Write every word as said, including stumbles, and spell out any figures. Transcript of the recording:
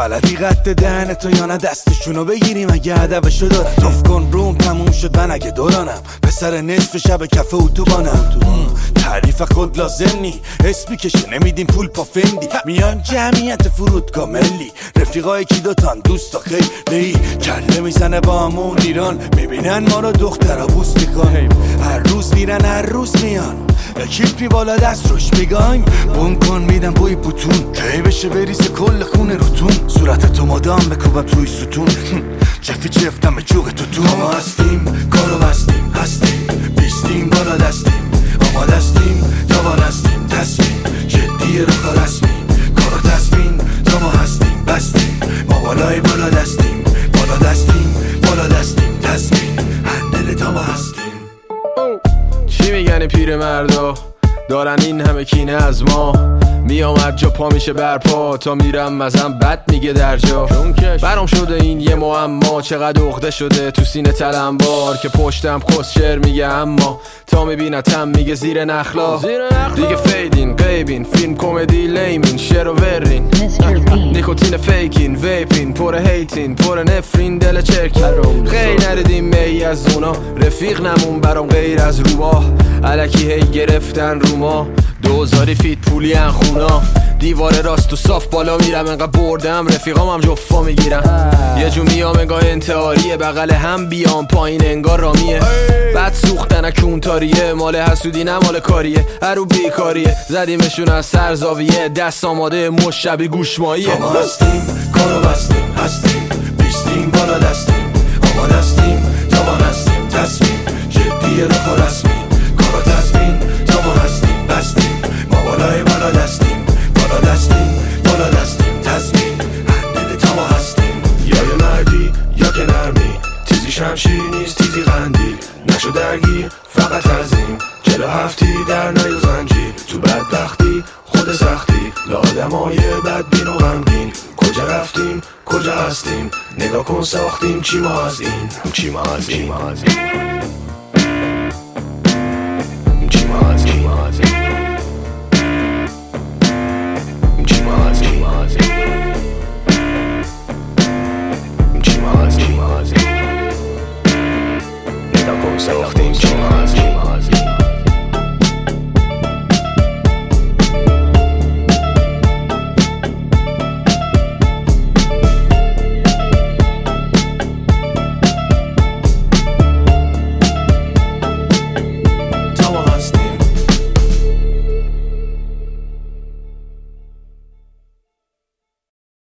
بلدی قد دهن تو یا نه دستشونو بگیریم اگه هدفشو دارن. توف کن روم تموم شد من اگه دورانم پسر نصف شب کفه اتوبانم. تعریف خود لازم نی اسمی کشه نمیدیم پول پا فندی. میان جمعیت فرودگاه ملی رفیقای کی دوتان دوست تا خیلی کله میزنه با همون ایران. میبینن ما رو دخترها بوس میکن هر روز میرن هر روز میان اکیپی بالا دست روش میگایم بون کن میدم بوی بوتون کی بشه بریزه کل خونه روتون صورت تو مادام بکوبم توی ستون جفی چفتم به جوغ تو تو. ما هستیم کارو بستیم هستیم بیستیم بالا دستیم آماده هستیم جوان هستیم تصمیم جدیه رو کار رسمی کارو تصمیم تا ما هستیم بستیم ما بالای بالا دستیم بالا دستیم بالا دستیم تصمیم هندل تا ما هستیم. چی میگن پیر مردا دارن این همه کینه از ما میامد جا پا میشه برپا تا میرم مزم بد میگه در جا برام شده این یه معما چقدر عقده شده تو سینه تلمبار که پشتم خسشر میگه اما تا میبینتم میگه زیر نخلا دیگه فیدین غیبین فیلم کمدی لیمین شعر و ورین نیکوتین فیکین ویپین پر هیتین پر نفرین دل چرکین خیلی نردیم می از اونا رفیق نمون برام غیر از روباه الکی هی گرفتن رو ما دوزاری فیت پولی ان خونا دیوار راست و صاف بالا میرم انقدر بردم رفیقام هم جفا میگیرم یه جو میام انگاه انتحاریه بغل هم بیام پایین انگار رامیه بعد سوختن اکون تاریه مال حسودی نه مال کاریه هرو بیکاریه زدیمشون از سر زاویه دست آماده مشبی گوشماییه. ما هستیم کارو بستیم هستیم بیستیم بالا دستیم آماده هستیم جوان هستیم تصمیم جدیه رو کار رسمی کارو تصمیم تا ما هستیم بستیم ما بالای بالا دستیم بالا دستیم بالا دستیم تصمیم هندل تا ما هستیم. یا یه مردی یا که نرمی تیزی شمشیر نیست تیزی قندیل نشو درگیر فقط ازیم جلو هفتی در نیو زنجیر تو بدبختی خود سختی لآدمای بدبین و غمگین کجا رفتیم کجا هستیم نگاه کن ساختیم چی ما از این چی ما از این چی ما از